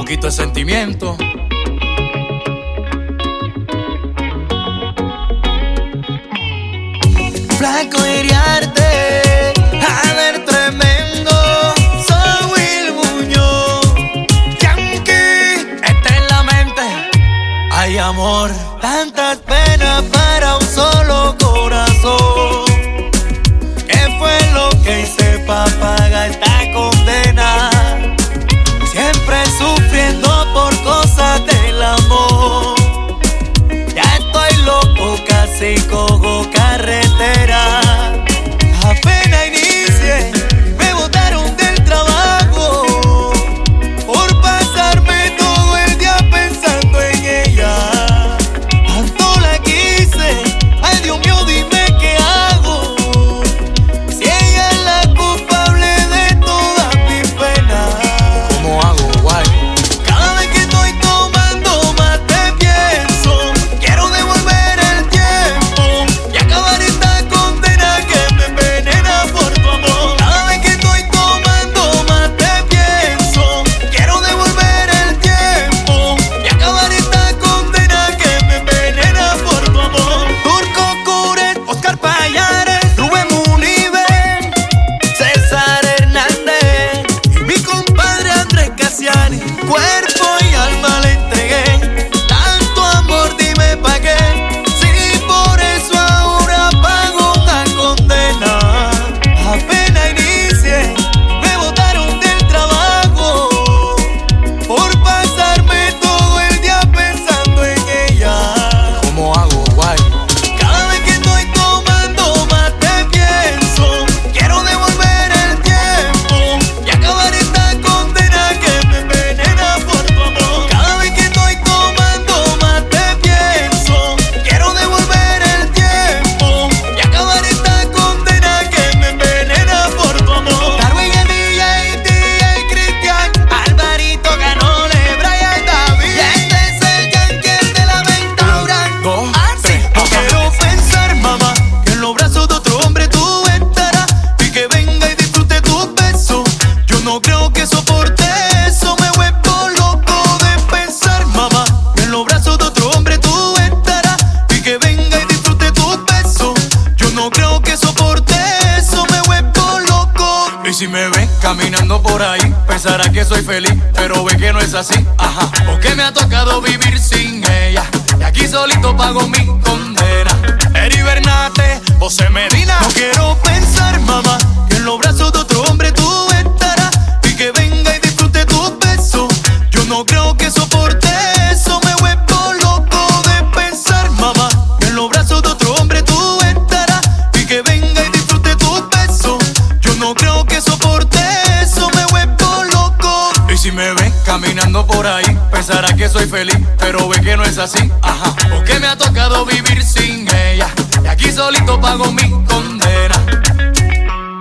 poquito de sentimiento. Flaco hiriarte, a ver tremendo. Soy Will Muñoz, Yankee, está en la mente. hay amor, tantas penas para un solo corazón. ¿Qué fue lo que hice pa' pagar esta condena? Siempre sufriendo por cosas del amor. Ya estoy loco, casi cojo carretera. Apenas inicié, me botaron del trabajo por pasarme todo el día pensando en ella. Tanto la quise, ay Dios mío, dime qué hago. Si ella es la culpable de todas mis penas. ¿Cómo hago, guay? Cada vez que estoy tomando más te pienso. Quiero devolver el tiempo y acabar esta condena que me envenena por tu amor. Cada vez que estoy tomando más te pienso. Quiero devolver el tiempo y acabar esta condena que me envenena por tu amor. Turco Curet, Oscar Payares, Rubén Munive, César Hernández y mi compadre Andrés Casiani. Cuerpo y alma le entregué, tanto amor dime pa' qué. Si por eso ahora pago una condena. Apenas inicié, me botaron del trabajo por pasarme todo el día pensando en ella. ¿Cómo hago, guay? Cada vez que estoy tomando más te pienso. Quiero devolver el tiempo y acabar esta condena que me envenena por tu amor. Cada vez que estoy tomando más te pienso. Quiero devolver el tiempo y acabar esta condena que me envenena por tu amor. Darwin el DJ Cristian, Alvarito Canole, Brian David. Y este es el Yankee de la Ventura. Dos, Así tres, no quiero pensar, mamá, que en los brazos de otro hombre tú estarás y que venga y disfrute tus besos. Yo no creo que soporte eso, me vuelvo loco de pensar, mamá, que en los brazos de otro hombre tú estarás y que venga y disfrute tus besos. Yo no creo que soporte eso, me vuelvo loco. Y si me ven caminando por ahí, pensará que soy feliz, pero ve que no es así, ajá. Porque me ha tocado vivir sin ella, y aquí solito pago mi condena. Eri Bernate, José Medina. No quiero pensar, mamá, que en los brazos de otro hombre tú estarás y que venga y disfrute tus besos. Yo no creo que soporte eso, me vuelvo loco de pensar, mamá, que en los brazos de otro hombre tú estarás y que venga y disfrute tus besos. Yo no creo que soporte eso, me vuelvo loco. Y si me ven caminando por ahí, pensará que soy feliz, pero ve que no es así, ajá. Porque me ha tocado vivir sin ella, y aquí solito pago mi condena.